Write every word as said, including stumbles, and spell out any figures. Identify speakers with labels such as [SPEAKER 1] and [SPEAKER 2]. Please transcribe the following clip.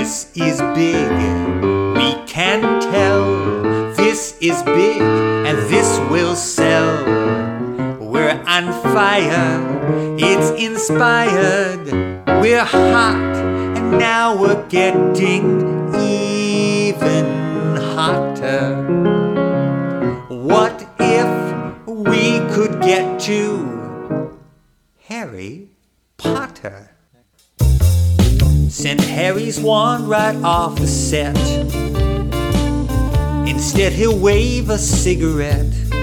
[SPEAKER 1] This is big, we can tell. This is big and this will sell. We're on fire, it's inspired. We're hot and now we're getting even hotter. What if we could get to Harry Potter? Send Harry's wand right off the set. Instead he'll wave a cigarette.